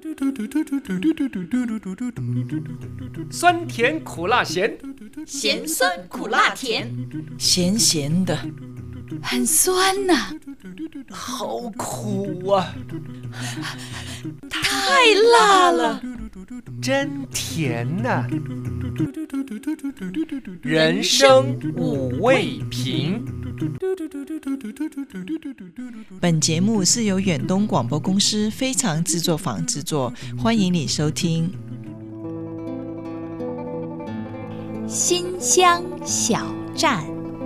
酸甜苦辣咸， 咸酸苦辣甜， 咸咸的， 很酸呐、 好苦啊！ 太辣了， 真甜呐、人生五味瓶。 本节目是由远东广播公司非常制作坊制作，欢迎你收听。 新乡小站。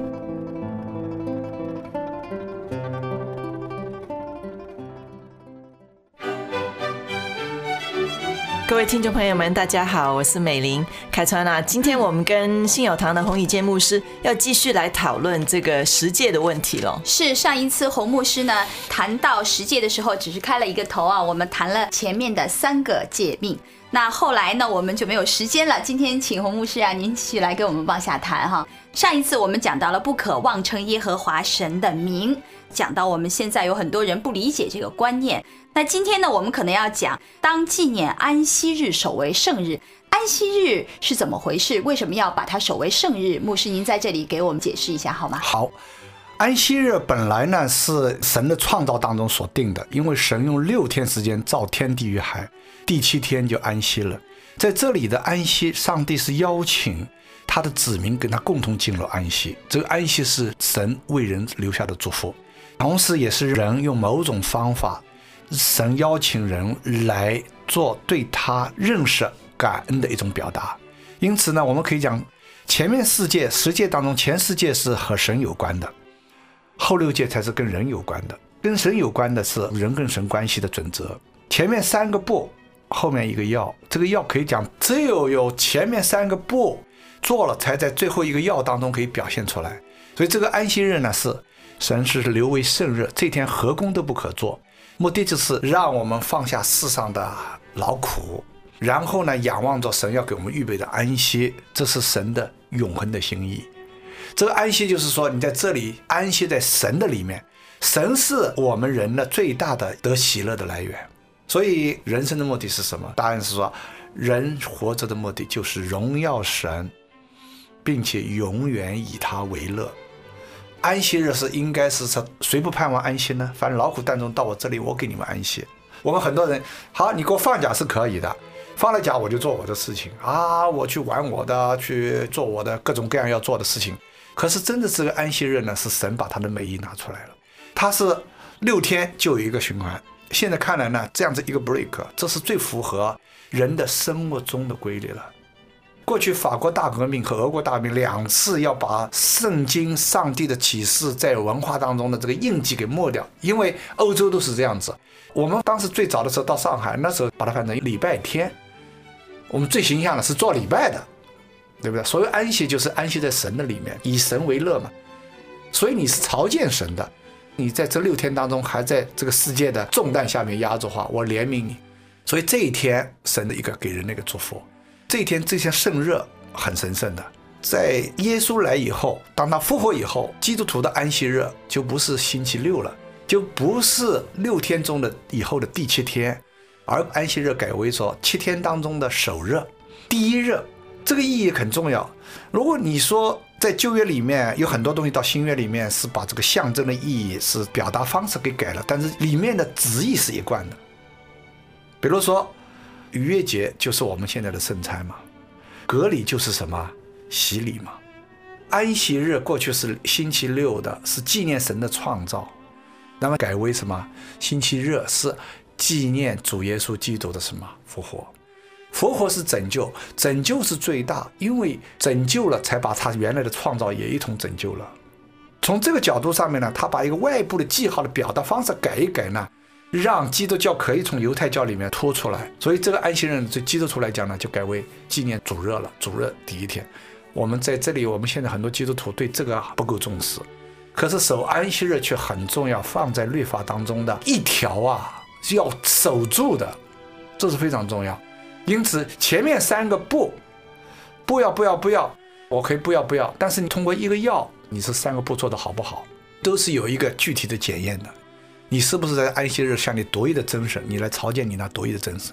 各位听众朋友们大家好，我是美玲凯川啊。今天我们跟信友堂的洪以坚牧师要继续来讨论这个十诫的问题了。 是上一次洪牧师呢谈到十诫的时候只是开了一个头啊，我们谈了前面的3个诫命，那后来呢我们就没有时间了，今天请洪牧师啊您继续来跟我们往下谈哈。上一次我们讲到了不可妄称耶和华神的名，讲到我们现在有很多人不理解这个观念，那今天呢我们可能要讲当纪念安息日守为圣日，安息日是怎么回事，为什么要把它守为圣日，牧师您在这里给我们解释一下好吗？ 好，安息日本来呢是神的创造当中所定的，因为神用6天时间造天地与海，第7天就安息了。在这里的安息，上帝是邀请他的子民跟他共同进入安息，这个安息是神为人留下的祝福，同时也是人用某种方法，神邀请人来做对他认识感恩的一种表达。因此呢，我们可以讲前面4诫10诫当中，前4诫是和神有关的，后6诫才是跟人有关的。跟神有关的是人跟神关系的准则，前面3个不，后面一个要，这个要可以讲只有前面3个不做了，才在最后一个要当中可以表现出来。所以这个安息日呢，是神是留为圣日，这天何工都不可做，目的就是让我们放下世上的劳苦，然后呢仰望着神要给我们预备的安息，这是神的永恒的心意。这个安息就是说你在这里安息在神的里面，神是我们人的最大的得喜乐的来源。所以人生的目的是什么？答案是说人活着的目的就是荣耀神，并且永远以他为乐。安息日是应该是谁不盼望安息呢？反正劳苦担重到我这里，我给你们安息。我们很多人好，你给我放假是可以的，放了假我就做我的事情啊，我去玩我的，去做我的各种各样要做的事情。可是真的这个安息日呢，是神把他的美意拿出来了，他是6天就有一个循环。现在看来呢，这样子一个 break， 这是最符合人的生活中的规律了。过去法国大革命和俄国大革命2次要把圣经上帝的启示在文化当中的这个印记给抹掉，因为欧洲都是这样子。我们当时最早的时候到上海，那时候把它翻成礼拜天，我们最形象的是做礼拜的，对不对？所谓安息就是安息在神的里面，以神为乐嘛。所以你是朝见神的，你在这6天当中还在这个世界的重担下面压着话，我怜悯你。所以这一天神的一个给人的一个祝福，这一天圣日很神圣的。在耶稣来以后，当他复活以后，基督徒的安息日就不是星期6了，就不是6天中的以后的第7天，而安息日改为说7天当中的首日，第1日。这个意义很重要。如果你说在旧约里面有很多东西到新约里面是把这个象征的意义是表达方式给改了，但是里面的旨意是一贯的。比如说逾越节就是我们现在的圣餐嘛，割礼就是什么？洗礼嘛。安息日过去是星期6的，是纪念神的创造，那么改为什么？星期日是纪念主耶稣基督的什么？复活。复活是拯救，拯救是最大，因为拯救了才把他原来的创造也一同拯救了。从这个角度上面呢，他把一个外部的记号的表达方式改一改呢，让基督教可以从犹太教里面脱出来。所以这个安息日对基督徒来讲呢，就改为纪念主日了，主日第1天。我们在这里，我们现在很多基督徒对这个不够重视，可是守安息日却很重要，放在律法当中的一条啊，是要守住的，这是非常重要。因此前面3个不要，我可以不要，但是你通过一个要，你是3个不做的好不好，都是有一个具体的检验的。你是不是在安息日向你独一的真神，你来朝见你那独一的真神？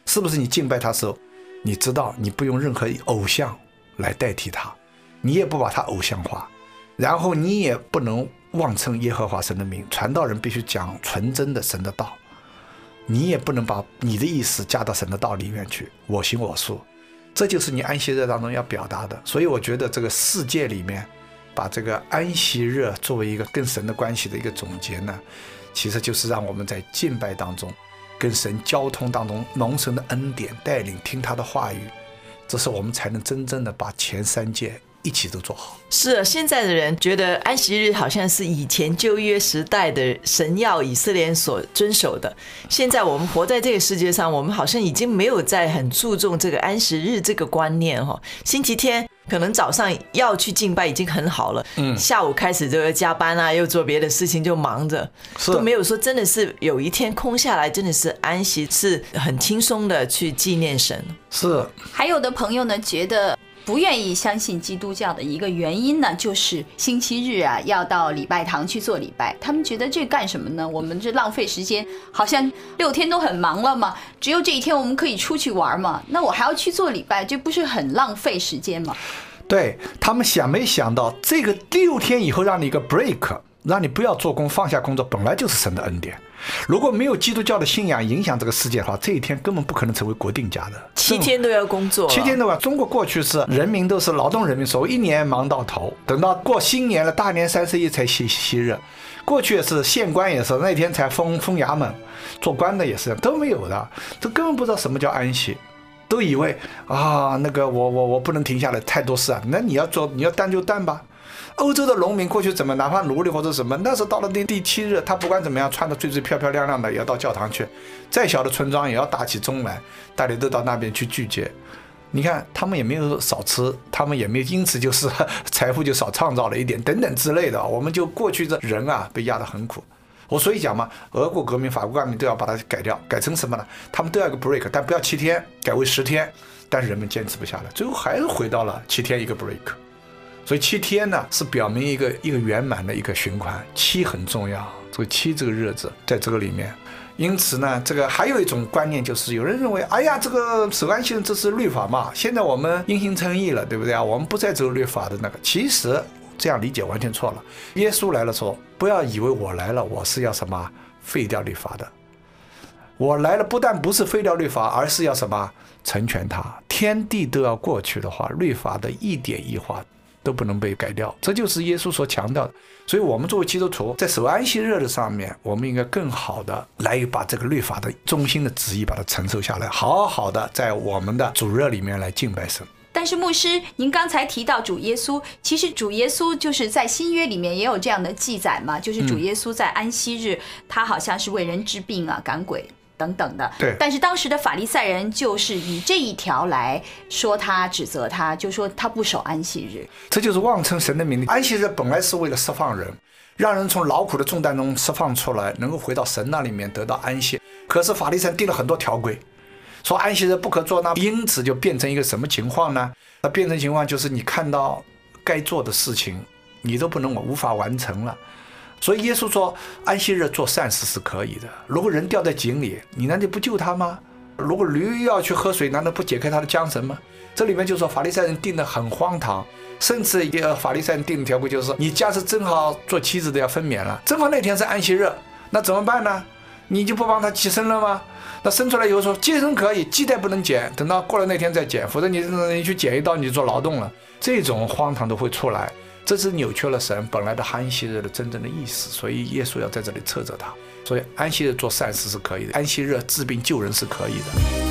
是不是你敬拜他的时候，你知道你不用任何偶像来代替他，你也不把他偶像化，然后你也不能妄称耶和华神的名，传道人必须讲纯真的神的道，你也不能把你的意思加到神的道里面去，我行我素，这就是你安息日当中要表达的。所以我觉得这个世界里面把这个安息日作为一个跟神的关系的一个总结呢，其实就是让我们在敬拜当中跟神交通当中蒙神的恩典带领，听他的话语，这是我们才能真正的把前3诫一起都做好。 是啊，现在的人觉得安息日好像是以前旧约时代的神要以色列人所遵守的，现在我们活在这个世界上，我们好像已经没有在很注重这个安息日这个观念。星期天可能早上要去敬拜已经很好了，下午开始就要加班啊，又做别的事情就忙着，都没有说真的是有一天空下来，真的是安息，是很轻松的去纪念神。 是， 还有的朋友呢觉得不愿意相信基督教的一个原因呢，就是星期日啊要到礼拜堂去做礼拜，他们觉得这干什么呢？我们这浪费时间，好像6天都很忙了嘛，只有这一天我们可以出去玩嘛，那我还要去做礼拜，这不是很浪费时间吗？ 对，他们想没想到这个6天以后让你一个 break， 让你不要做工，放下工作，本来就是神的恩典。如果没有基督教的信仰影响这个世界的话，这一天根本不可能成为国定假的。 7天都要工作，7 天都要。中国过去是人民都是劳动人民，所谓1年忙到头，等到过新年了，大年31才息日。过去也是县官也是那天才封衙门，做官的也是都没有的，这根本不知道什么叫安息，都以为啊那个我不能停下来，太多事啊，那你要做你要担就担吧。欧洲的农民过去怎么，哪怕奴隶或者什么，那是到了第7日，他不管怎么样穿得最漂漂亮亮的也要到教堂去，再小的村庄也要打起钟来，大家都到那边去聚集。你看他们也没有少吃，他们也没有因此就是财富就少创造了一点等等之类的。我们就过去的人啊被压得很苦。我所以讲嘛，俄国革命法国革命都要把它改掉，改成什么呢？他们都要一个 break， 但不要7天，改为10天，但是人们坚持不下来，最后还是回到了7天一个 break。所以7天呢是表明一个圆满的一个循环，7很重要，这个7这个日子在这个里面。因此呢，这个还有一种观念，就是有人认为，哎呀，这个守安息日这是律法嘛，现在我们因信称义了，对不对啊？我们不再走律法的那个。其实这样理解完全错了。耶稣来了说，不要以为我来了，我是要什么废掉律法的。我来了不但不是废掉律法，而是要什么成全它。天地都要过去的话，律法的一点一画都不能被改掉，这就是耶稣所强调的。所以我们作为基督徒，在守安息日的上面，我们应该更好的来把这个律法的中心的旨意把它承受下来，好好的在我们的主日里面来敬拜神。 但是牧师，您刚才提到主耶稣，其实主耶稣就是在新约里面也有这样的记载嘛，就是主耶稣在安息日，他好像是为人治病啊，赶鬼等等的。 对。 但是当时的法利赛人就是以这一条来说他，指责他，就说他不守安息日， 这就是妄称神的名。安息日本来是为了释放人，让人从劳苦的重担中释放出来，能够回到神那里面得到安息。可是法利赛人定了很多条规，说安息日不可做，那因此就变成一个什么情况呢？那变成情况就是你看到该做的事情，你都无法完成了。所以耶稣说，安息日做善事是可以的。如果人掉在井里，你难道不救他吗？如果驴要去喝水，难道不解开他的缰绳吗？这里面就说法利赛人定得很荒唐，甚至法利赛人定的条规就是，你假设正好做妻子的要分娩了，正好那天是安息日，那怎么办呢？你就不帮他寄生了吗？那生出来以后说寄生可以，脐带不能剪，等到过了那天再剪，否则你去剪一刀你就做劳动了。这种荒唐都会出来，这是扭曲了神本来的安息日的真正的意思。所以耶稣要在这里斥责他。所以安息日做善事是可以的，安息日治病救人是可以的。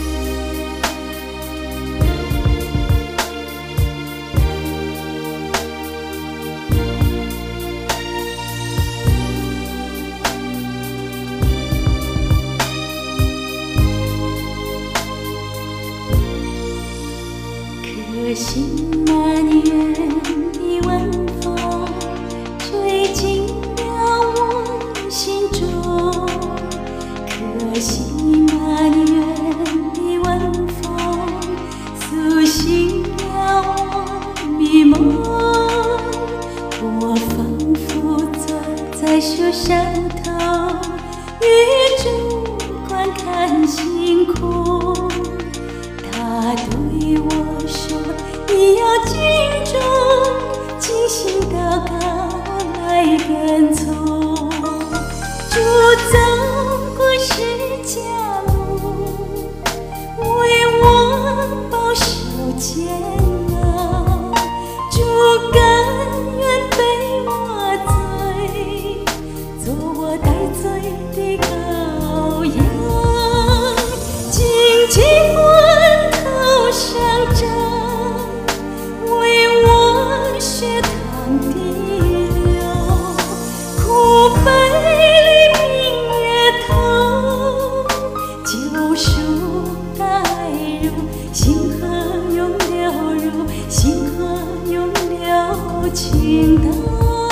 可惜满园的晚风吹进了我心中，可惜满园的晚风苏醒了我迷梦，我仿佛坐在树上头，雨中观看星空。 煎熬，主甘愿被我罪，做我戴罪的羔羊，荆棘冠头上长，为我血淌的流，苦悲里明月头，救赎带入，星河涌流入，星河涌流倾倒，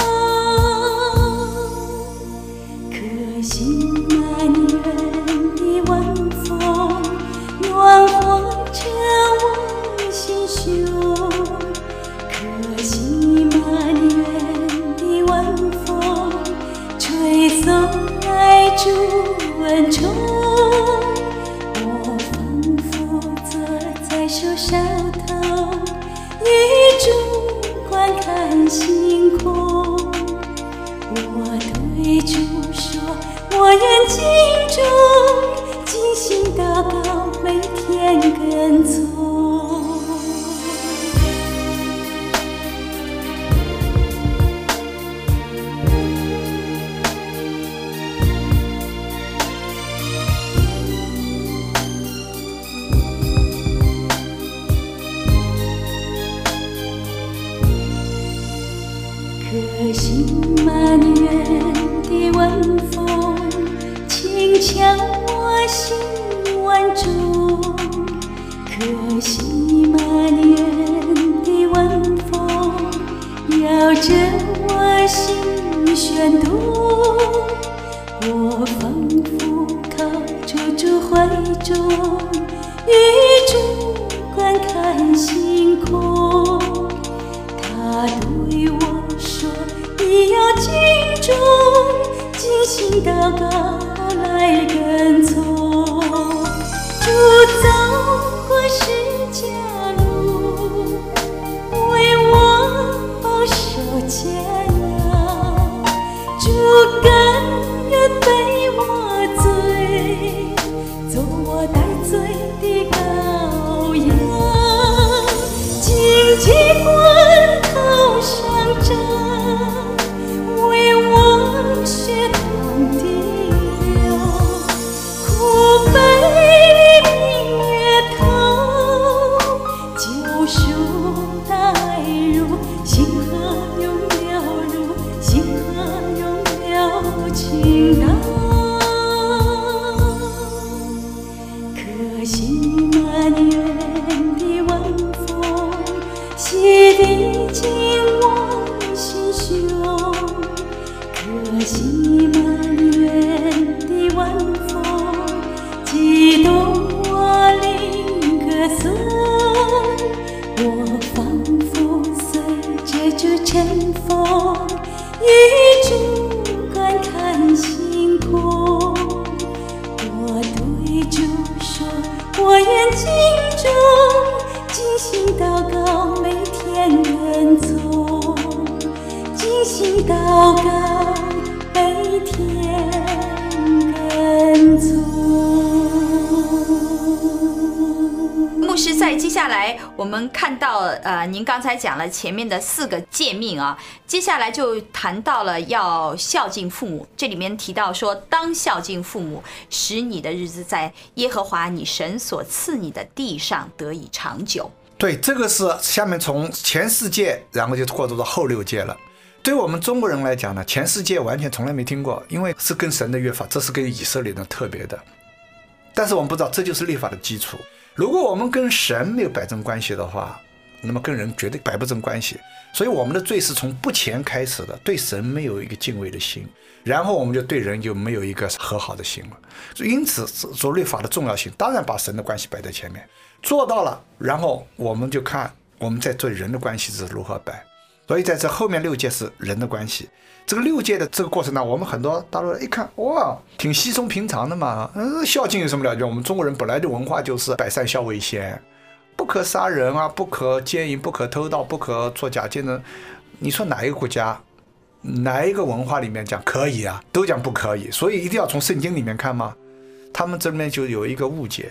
可惜满园的晚风暖和着我心胸，可惜满园的晚风吹送来朱恩宠，我仿佛坐在树梢头，雨中观看星空。我对主说，我愿尽忠，尽心祷告，每天跟从。可惜满园的晚风轻敲我心万种，可惜满园的晚风摇着我心旋动，我仿佛靠住主怀中，雨中观看星空。他对我说，你要尽忠，尽心祷告来跟从。主走过十架路，为我保守煎熬，主甘愿背我罪，做我戴罪的羔羊，荆棘冠头上长，为我血淌的流，苦悲里明月头，救赎带入，星河涌流入，星河涌流倾倒，可惜满园的晚风洗涤尽我心胸，可惜满园的晚风激动我灵歌颂，我仿佛随着主乘风，雨中观看星空。我对主说，我愿尽忠，尽心祷告，每天跟从，尽心祷告，每天跟从。 牧师，在接下来我们看到您刚才讲了前面的4个诫命啊，接下来就谈到了要孝敬父母。这里面提到说，当孝敬父母，使你的日子在耶和华你神所赐你的地上得以长久。 对，这个是下面从前4诫，然后就过渡到后6诫了。对我们中国人来讲呢，前4诫完全从来没听过，因为是跟神的约法，这是跟以色列人特别的。但是我们不知道，这就是律法的基础。如果我们跟神没有摆正关系的话，那么跟人绝对摆不正关系。所以我们的罪是从不前开始的，对神没有一个敬畏的心，然后我们就对人就没有一个和好的心了。因此做律法的重要性，当然把神的关系摆在前面，做到了，然后我们就看我们在对人的关系是如何摆。所以在这后面6诫是人的关系。这个6诫的这个过程呢，我们很多大陆人一看，哇，挺稀松平常的嘛，孝敬有什么了解？我们中国人本来的文化就是百善孝为先，不可杀人啊，不可奸淫，不可偷盗，不可作假见证。你说哪一个国家哪一个文化里面讲可以啊？都讲不可以。所以一定要从圣经里面看吗？他们这边就有一个误解，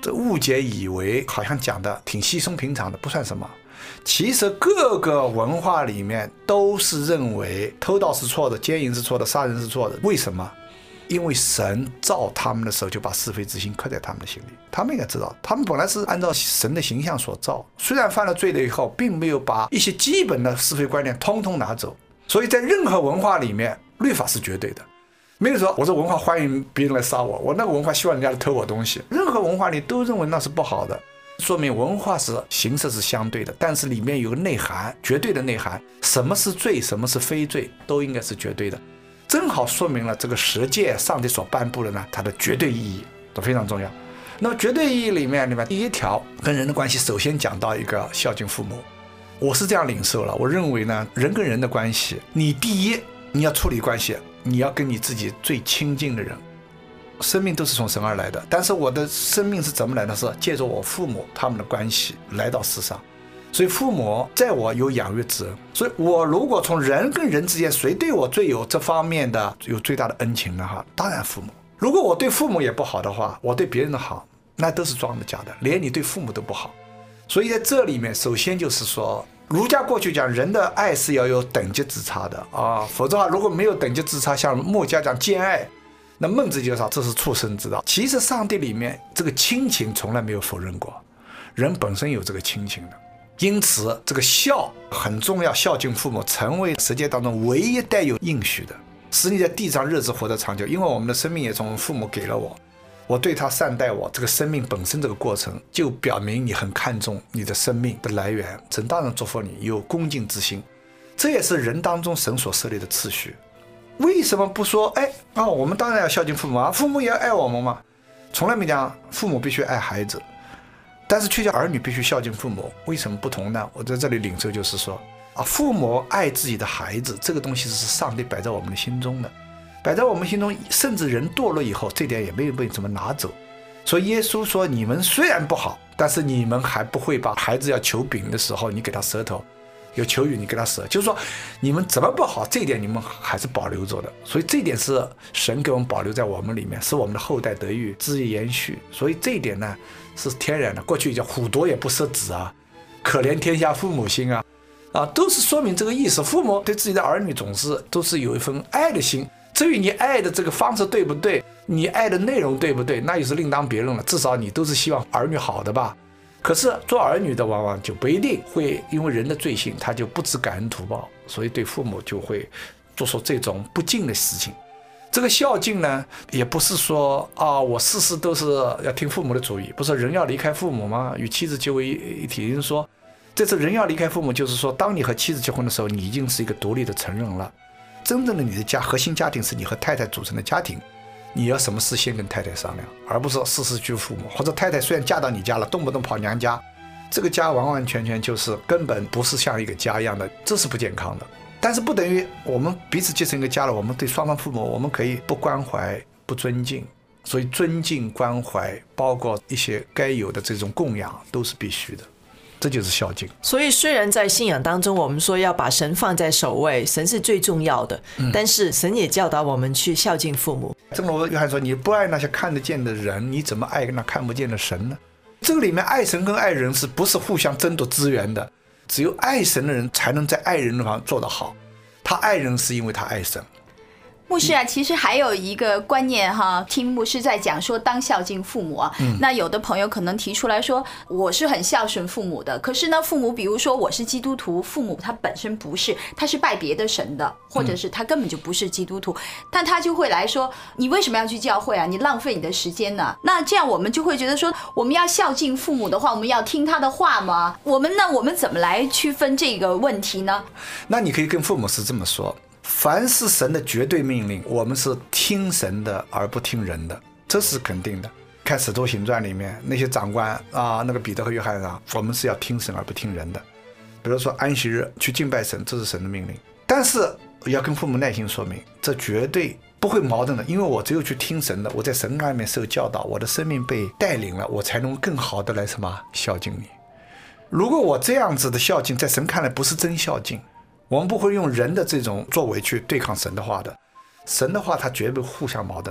这误解以为好像讲的挺稀松平常的，不算什么。其实各个文化里面都是认为偷盗是错的，奸淫是错的，杀人是错的。为什么？因为神造他们的时候就把是非之心刻在他们的心里，他们应该知道，他们本来是按照神的形象所造，虽然犯了罪了以后，并没有把一些基本的是非观念通通拿走。所以在任何文化里面，律法是绝对的，没有说我这文化欢迎别人来杀我，我那个文化希望人家来偷我东西，任何文化里都认为那是不好的。说明文化是形式是相对的，但是里面有个内涵，绝对的内涵，什么是罪，什么是非罪，都应该是绝对的。正好说明了这个十诫上帝所颁布的呢，它的绝对意义都非常重要。那么绝对意义里面第一条跟人的关系，首先讲到一个孝敬父母。我是这样领受了，我认为呢，人跟人的关系，你第一你要处理关系，你要跟你自己最亲近的人。生命都是从神而来的，但是我的生命是怎么来的？是借着我父母他们的关系来到世上，所以父母在我有养育之恩。所以我如果从人跟人之间谁对我最有这方面的有最大的恩情呢？当然父母。如果我对父母也不好的话，我对别人的好那都是装的假的，连你对父母都不好。所以在这里面首先就是说，儒家过去讲人的爱是要有等级之差的啊，否则的话如果没有等级之差，像墨家讲兼爱，那孟子就说这是畜生之道。其实上帝里面这个亲情从来没有否认过，人本身有这个亲情的，因此这个孝很重要，孝敬父母成为十诫当中唯一带有应许的，使你在地上日子活得长久。因为我们的生命也从父母给了我，我对他善待我，这个生命本身这个过程就表明你很看重你的生命的来源，神当然祝福你有恭敬之心，这也是人当中神所设立的次序。为什么不说我们当然要孝敬父母啊，父母也要爱我们嘛？从来没讲父母必须爱孩子，但是却叫儿女必须孝敬父母，为什么不同呢？我在这里领受就是说父母爱自己的孩子，这个东西是上帝摆在我们的心中的，摆在我们心中，甚至人堕落以后这点也没有被怎么拿走。所以耶稣说，你们虽然不好，但是你们还不会把孩子要求饼的时候你给他舌头，有求雨你给他舌，就是说你们怎么不好，这一点你们还是保留着的。所以这一点是神给我们保留在我们里面，使我们的后代得以枝叶延续。所以这一点呢是天然的。过去叫虎夺也不食子啊，可怜天下父母心啊，都是说明这个意思。父母对自己的儿女总是都是有一份爱的心，至于你爱的这个方式对不对，你爱的内容对不对，那又是另当别论了。至少你都是希望儿女好的吧。可是做儿女的往往就不一定会，因为人的罪性他就不知感恩图报，所以对父母就会做出这种不敬的事情。这个孝敬呢，也不是说我事事都是要听父母的主意，不是人要离开父母吗？与妻子结为一体。人说这次人要离开父母，就是说当你和妻子结婚的时候，你已经是一个独立的成人了，真正的你的家核心家庭是你和太太组成的家庭，你要什么事先跟太太商量，而不是事事居父母。或者太太虽然嫁到你家了，动不动跑娘家，这个家完完全全就是根本不是像一个家一样的，这是不健康的。但是不等于我们彼此结成一个家了，我们对双方父母我们可以不关怀不尊敬。所以尊敬关怀包括一些该有的这种供养都是必须的，这就是孝敬。 所以虽然在信仰当中我们说要把神放在首位，神是最重要的，但是神也教导我们去孝敬父母。 正如约翰说，你不爱那些看得见的人，你怎么爱那看不见的神呢？这个里面爱神跟爱人是不是互相争夺资源的？只有爱神的人才能在爱人的方面做得好，他爱人是因为他爱神。 牧师啊，其实还有一个观念听牧师在讲说当孝敬父母啊。那有的朋友可能提出来说，我是很孝顺父母的，可是呢，父母比如说我是基督徒，父母他本身不是，他是拜别的神的，或者是他根本就不是基督徒，但他就会来说，你为什么要去教会啊？你浪费你的时间呢？那这样我们就会觉得说，我们要孝敬父母的话，我们要听他的话吗？我们怎么来区分这个问题呢？ 那你可以跟父母是这么说，凡是神的绝对命令，我们是听神的而不听人的，这是肯定的。看使徒行传里面那些长官那个彼得和约翰我们是要听神而不听人的。比如说安息日去敬拜神，这是神的命令，但是要跟父母耐心说明，这绝对不会矛盾的，因为我只有去听神的，我在神外面受教导，我的生命被带领了，我才能更好的来孝敬你。如果我这样子的孝敬在神看来不是真孝敬，我们不会用人的这种作为去对抗神的话的。神的话它绝不互相矛盾的，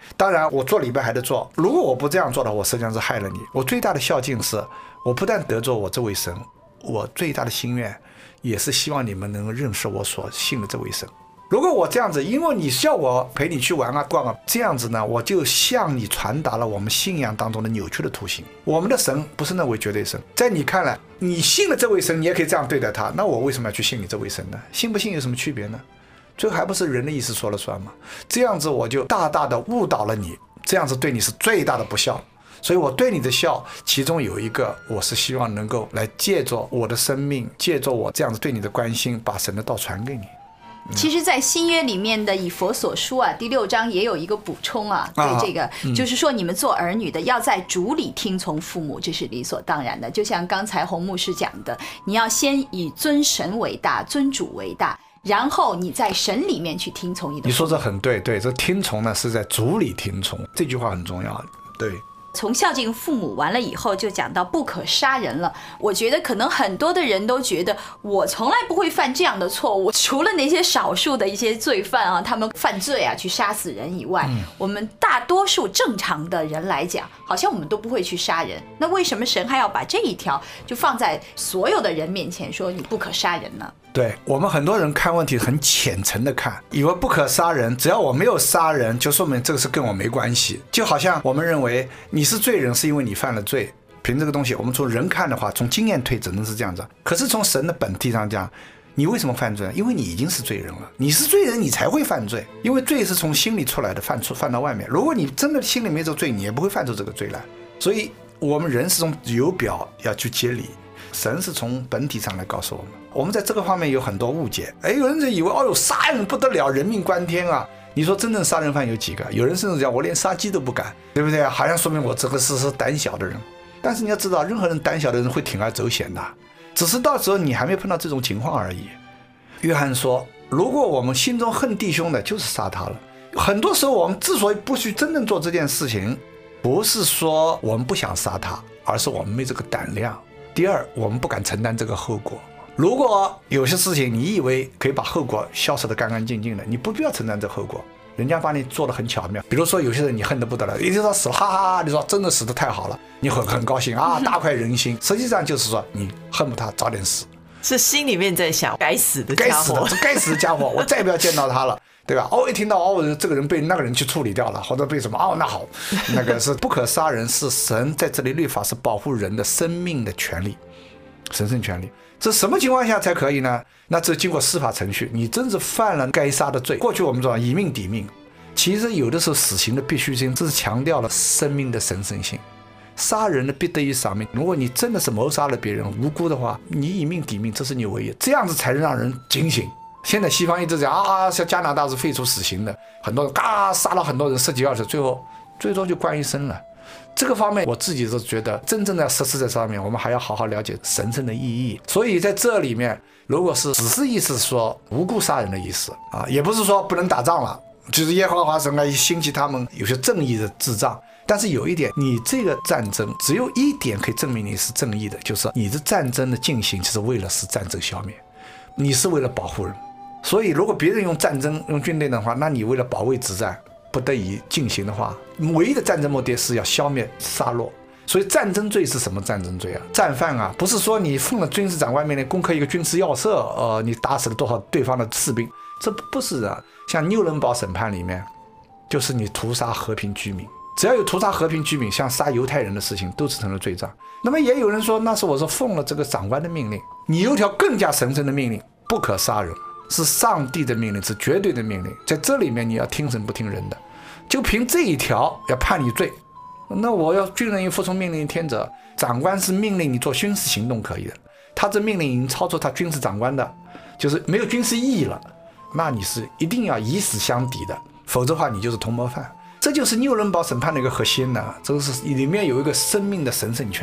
当然我做礼拜还得做，如果我不这样做的话，我实际上是害了你。我最大的孝敬是，我不但得罪我这位神，我最大的心愿也是希望你们能够认识我所信的这位神。如果我这样子，因为你叫我陪你去玩啊逛啊，这样子呢，我就向你传达了我们信仰当中的扭曲的图形。我们的神不是那位绝对神，在你看来，你信了这位神，你也可以这样对待他，那我为什么要去信你这位神呢？信不信有什么区别呢？最后还不是人的意思说了算吗？这样子我就大大的误导了你，这样子对你是最大的不孝。所以我对你的孝，其中有一个，我是希望能够来借着我的生命，借着我这样子对你的关心，把神的道传给你。 其实在新约里面的以弗所书啊第6章也有一个补充啊，对这个就是说你们做儿女的要在主里听从父母，这是理所当然的。就像刚才洪牧师讲的，你要先以尊神为大，尊主为大，然后你在神里面去听从你的父母。 你说这很对，对，这听从呢是在主里听从，这句话很重要，对。 从孝敬父母完了以后，就讲到不可杀人了。我觉得可能很多的人都觉得我从来不会犯这样的错误，除了那些少数的一些罪犯啊，他们犯罪啊去杀死人以外，我们大多数正常的人来讲，好像我们都不会去杀人。那为什么神还要把这一条就放在所有的人面前，说你不可杀人呢？ 对，我们很多人看问题很浅层的看，以为不可杀人，只要我没有杀人，就说明这个事跟我没关系。就好像我们认为你是罪人是因为你犯了罪，凭这个东西，我们从人看的话，从经验推只能是这样子。可是从神的本体上讲，你为什么犯罪？因为你已经是罪人了，你是罪人你才会犯罪，因为罪是从心里出来的，犯到外面。如果你真的心里没这罪，你也不会犯出这个罪来。所以我们人是从由表要去接理，神是从本体上来告诉我们。我们在这个方面有很多误解，有人就以为杀人不得了，人命关天啊！你说真正杀人犯有几个？有人甚至讲我连杀鸡都不敢，对不对？好像说明我这个是胆小的人。但是你要知道，任何人胆小的人会铤而走险的，只是到时候你还没碰到这种情况而已。约翰说，如果我们心中恨弟兄的，就是杀他了。很多时候我们之所以不去真正做这件事情，不是说我们不想杀他，而是我们没这个胆量。第二，我们不敢承担这个后果。如果有些事情你以为可以把后果消失得干干净净的，你不必要承担这后果，人家把你做得很巧妙。比如说有些人你恨得不得了，一听说死了，哈哈，你说真的死得太好了，你很高兴啊，大快人心。实际上就是说你恨不他早点死， 是心里面在想该死的家伙， 该死的家伙，我再不要见到他了，对吧？一听到这个人被那个人去处理掉了，或者被什么那好，那个是不可杀人，是神在这里律法是保护人的生命的权利，神圣权利。这什么情况下才可以呢？那这经过司法程序，你真是犯了该杀的罪。过去我们说以命抵命，其实有的时候死刑的必须性，这是强调了生命的神圣性。杀人的必得以偿命，如果你真的是谋杀了别人无辜的话，你以命抵命，这是你唯一，这样子才能让人警醒。现在西方一直讲像加拿大是废除死刑的，很多人杀了很多人，10几20，最多就关一生了。这个方面我自己是觉得真正的实施在上面，我们还要好好了解神圣的意义。所以在这里面，如果是只是意思说无辜杀人的意思也不是说不能打仗了，就是耶和华神兴起他们有些正义的智障。但是有一点，你这个战争只有一点可以证明你是正义的，就是你的战争的进行就是为了使战争消灭，你是为了保护人。所以如果别人用战争用军队的话，那你为了保卫之战不得已进行的话，唯一的战争目的是要消灭杀戮。所以战争罪是什么战争罪啊？战犯不是说你奉了军事长官命令攻克一个军事要塞，你打死了多少对方的士兵，这不是的。像纽伦堡审判里面，就是你屠杀和平居民，只要有屠杀和平居民，像杀犹太人的事情都是成了罪状。那么也有人说，那是我是奉了这个长官的命令，你有一条更加神圣的命令，不可杀人，是上帝的命令，是绝对的命令，在这里面你要听神不听人的，就凭这一条要判你罪。那我要军人应服从命令天责，长官是命令你做军事行动可以的，他这命令已经超出他军事长官的，就是没有军事意义了，那你是一定要以死相抵的，否则的话你就是同谋犯。这就是纽伦堡审判的一个核心呢，这是里面有一个生命的神圣权。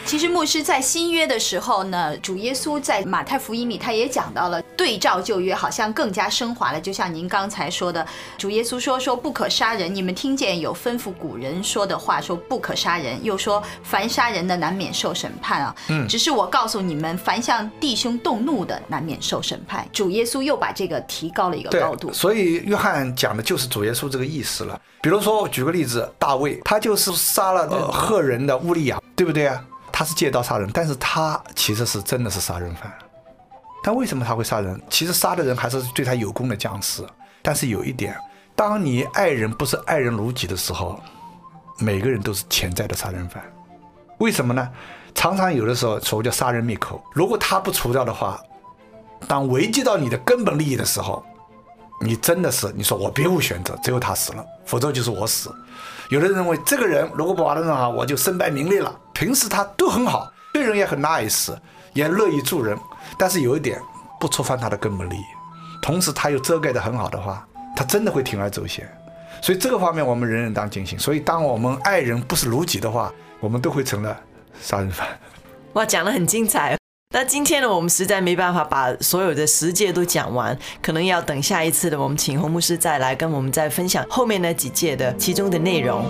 其实牧师在新约的时候呢，主耶稣在马太福音里他也讲到了，对照旧约好像更加升华了。就像您刚才说的，主耶稣说不可杀人，你们听见有吩咐古人说的话，说不可杀人，又说凡杀人的难免受审判啊。只是我告诉你们，凡向弟兄动怒的难免受审判。主耶稣又把这个提高了一个高度。 所以约翰讲的就是主耶稣这个意思了。比如说举个例子，大卫他就是杀了赫人的乌利亚，对不对啊？他是借刀杀人，但是他其实是真的是杀人犯。但为什么他会杀人？其实杀的人还是对他有功的将士。但是有一点，当你爱人不是爱人如己的时候，每个人都是潜在的杀人犯。为什么呢？常常有的时候所谓叫杀人灭口，如果他不除掉的话，当危及到你的根本利益的时候，你真的是你说我别无选择，只有他死了，否则就是我死。有的人认为这个人如果不把他弄好，我就身败名裂了。平时他都很好，对人也很 nice， 也乐意助人，但是有一点不触犯他的根本利益，同时他又遮盖得很好的话，他真的会铤而走险。所以这个方面我们人人当警醒。所以当我们爱人不是如己的话，我们都会成了杀人犯。 哇，讲得很精彩。那今天呢，我们实在没办法把所有的10诫都讲完，可能要等下一次的我们请洪牧师再来跟我们再分享后面那几诫的其中的内容。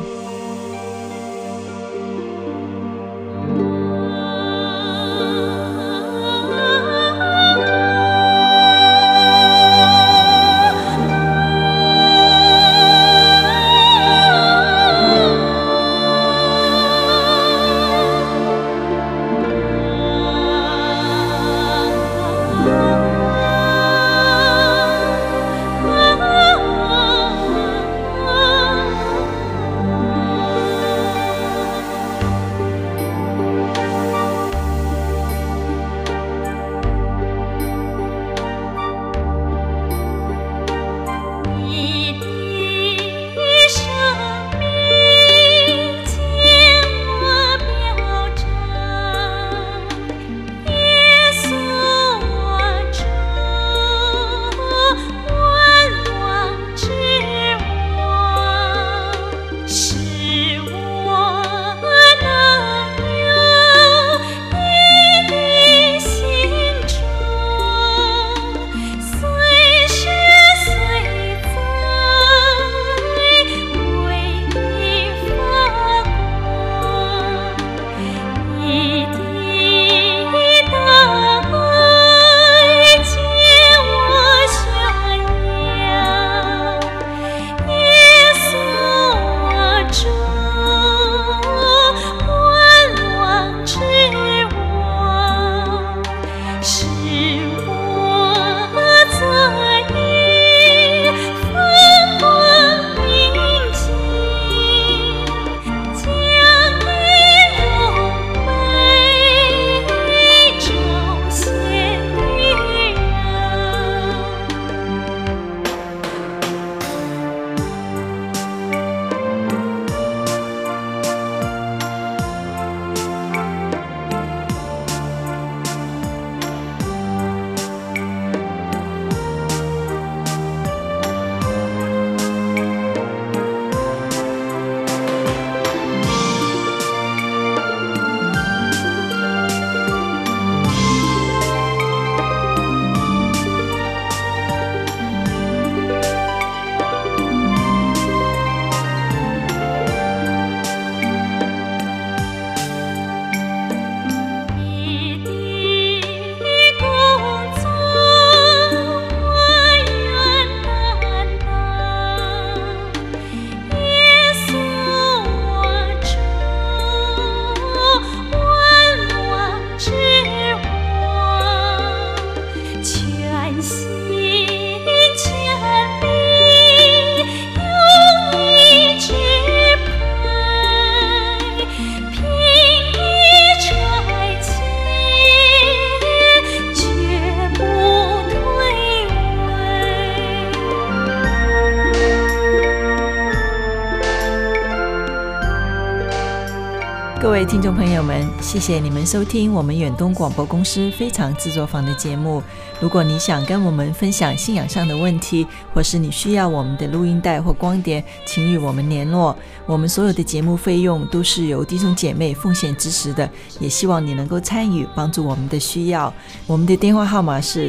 各位听众朋友们，谢谢你们收听我们远东广播公司非常制作坊的节目。如果你想跟我们分享信仰上的问题，或是你需要我们的录音带或光碟，请与我们联络。我们所有的节目费用都是由弟兄姐妹奉献支持的，也希望你能够参与，帮助我们的需要。我们的电话号码是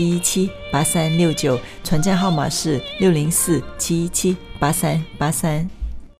604-717-8369，传真号码是604-717-8383。